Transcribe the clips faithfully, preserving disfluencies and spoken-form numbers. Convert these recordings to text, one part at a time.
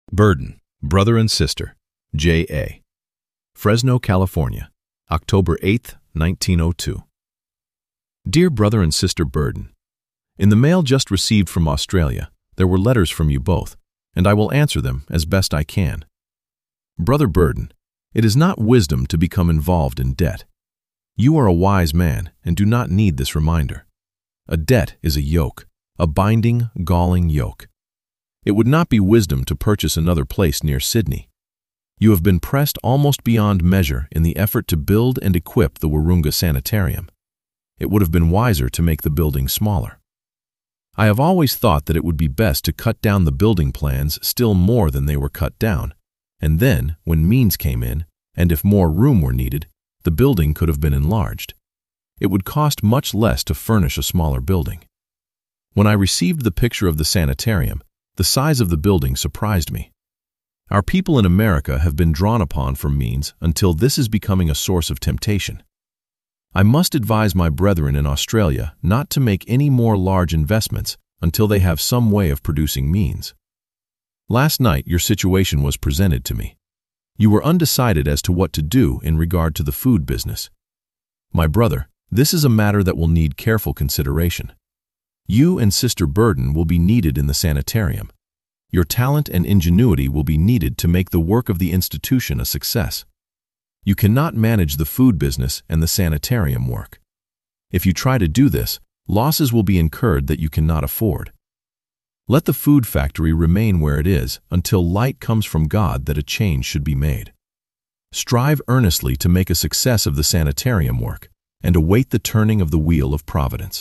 Burden, Brother and Sister, J A Fresno, California, October eighth, nineteen oh two. Dear Brother and Sister Burden, in the mail just received from Australia, there were letters from you both, and I will answer them as best I can. Brother Burden, it is not wisdom to become involved in debt. You are a wise man and do not need this reminder. A debt is a yoke, a binding, galling yoke. It would not be wisdom to purchase another place near Sydney. You have been pressed almost beyond measure in the effort to build and equip the Wahroonga Sanitarium. It would have been wiser to make the building smaller. I have always thought that it would be best to cut down the building plans still more than they were cut down, and then, when means came in, and if more room were needed, the building could have been enlarged. It would cost much less to furnish a smaller building. When I received the picture of the sanitarium, the size of the building surprised me. Our people in America have been drawn upon for means until this is becoming a source of temptation. I must advise my brethren in Australia not to make any more large investments until they have some way of producing means. Last night your situation was presented to me. You were undecided as to what to do in regard to the food business. My brother, this is a matter that will need careful consideration. You and Sister Burden will be needed in the sanitarium. Your talent and ingenuity will be needed to make the work of the institution a success. You cannot manage the food business and the sanitarium work. If you try to do this, losses will be incurred that you cannot afford. Let the food factory remain where it is until light comes from God that a change should be made. Strive earnestly to make a success of the sanitarium work and await the turning of the wheel of providence.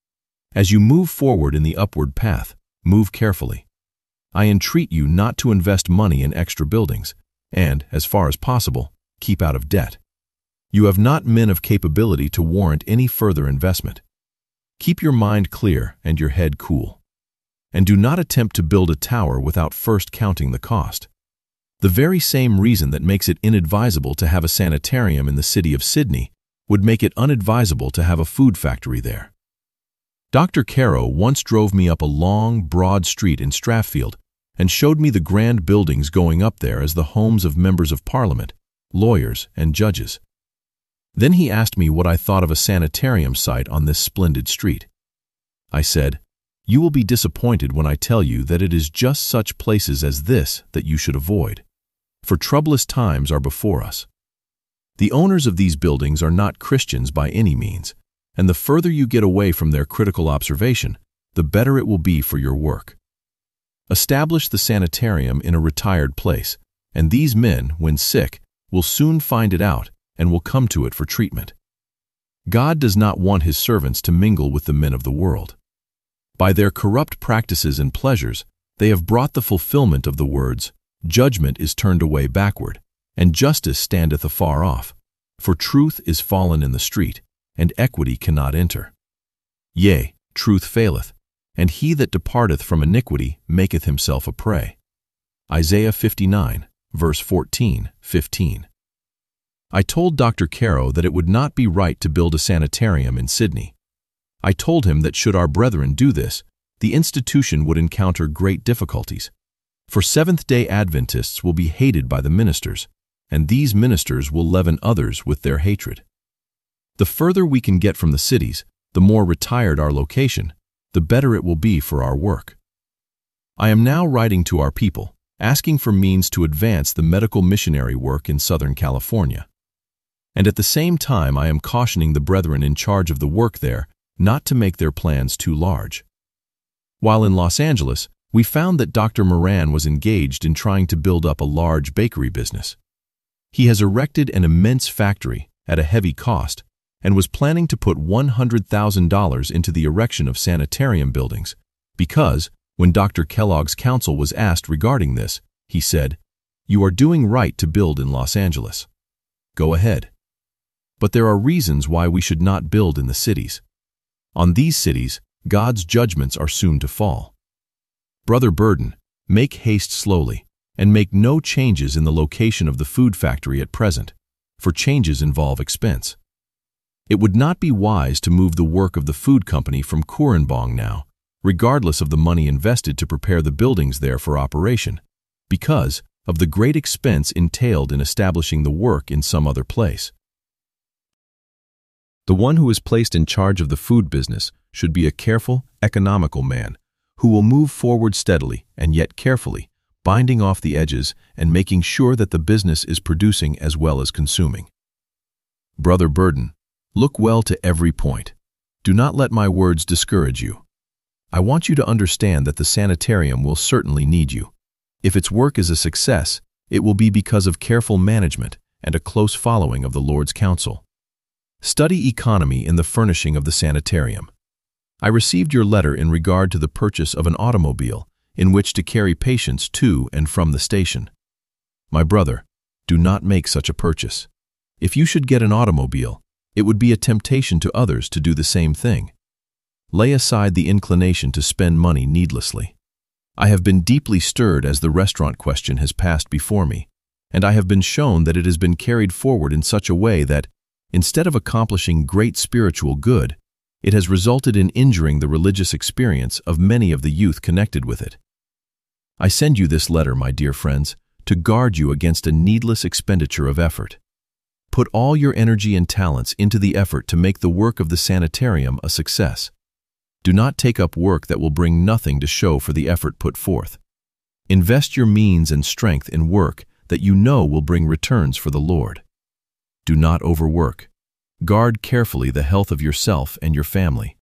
As you move forward in the upward path, move carefully. I entreat you not to invest money in extra buildings and, as far as possible, keep out of debt. You have not men of capability to warrant any further investment. Keep your mind clear and your head cool. And do not attempt to build a tower without first counting the cost. The very same reason that makes it inadvisable to have a sanitarium in the city of Sydney would make it unadvisable to have a food factory there. Doctor Caro once drove me up a long, broad street in Strathfield and showed me the grand buildings going up there as the homes of members of Parliament, lawyers, and judges. Then he asked me what I thought of a sanitarium site on this splendid street. I said, "You will be disappointed when I tell you that it is just such places as this that you should avoid, for troublous times are before us. The owners of these buildings are not Christians by any means, and the further you get away from their critical observation, the better it will be for your work. Establish the sanitarium in a retired place, and these men, when sick, will soon find it out and will come to it for treatment. God does not want his servants to mingle with the men of the world. By their corrupt practices and pleasures, they have brought the fulfillment of the words, 'Judgment is turned away backward, and justice standeth afar off, for truth is fallen in the street, and equity cannot enter. Yea, truth faileth, and he that departeth from iniquity maketh himself a prey.'" Isaiah fifty-nine, verse fourteen, fifteen. I told Doctor Caro that it would not be right to build a sanitarium in Sydney. I told him that should our brethren do this, the institution would encounter great difficulties, for Seventh-day Adventists will be hated by the ministers, and these ministers will leaven others with their hatred. The further we can get from the cities, the more retired our location, the better it will be for our work. I am now writing to our people, asking for means to advance the medical missionary work in Southern California. And at the same time I am cautioning the brethren in charge of the work there not to make their plans too large. While in Los Angeles, we found that Doctor Moran was engaged in trying to build up a large bakery business. He has erected an immense factory at a heavy cost and was planning to put one hundred thousand dollars into the erection of sanitarium buildings because, when Doctor Kellogg's counsel was asked regarding this, he said, "You are doing right to build in Los Angeles. Go ahead. But there are reasons why we should not build in the cities. On these cities, God's judgments are soon to fall. Brother Burden, make haste slowly, and make no changes in the location of the food factory at present, for changes involve expense. It would not be wise to move the work of the food company from Coranbong now, regardless of the money invested to prepare the buildings there for operation, because of the great expense entailed in establishing the work in some other place. The one who is placed in charge of the food business should be a careful, economical man who will move forward steadily and yet carefully, binding off the edges and making sure that the business is producing as well as consuming. Brother Burden, look well to every point. Do not let my words discourage you. I want you to understand that the sanitarium will certainly need you. If its work is a success, it will be because of careful management and a close following of the Lord's counsel. Study economy in the furnishing of the sanitarium. I received your letter in regard to the purchase of an automobile in which to carry patients to and from the station. My brother, do not make such a purchase. If you should get an automobile, it would be a temptation to others to do the same thing. Lay aside the inclination to spend money needlessly. I have been deeply stirred as the restaurant question has passed before me, and I have been shown that it has been carried forward in such a way that, instead of accomplishing great spiritual good, it has resulted in injuring the religious experience of many of the youth connected with it. I send you this letter, my dear friends, to guard you against a needless expenditure of effort. Put all your energy and talents into the effort to make the work of the sanitarium a success. Do not take up work that will bring nothing to show for the effort put forth. Invest your means and strength in work that you know will bring returns for the Lord. Do not overwork. Guard carefully the health of yourself and your family.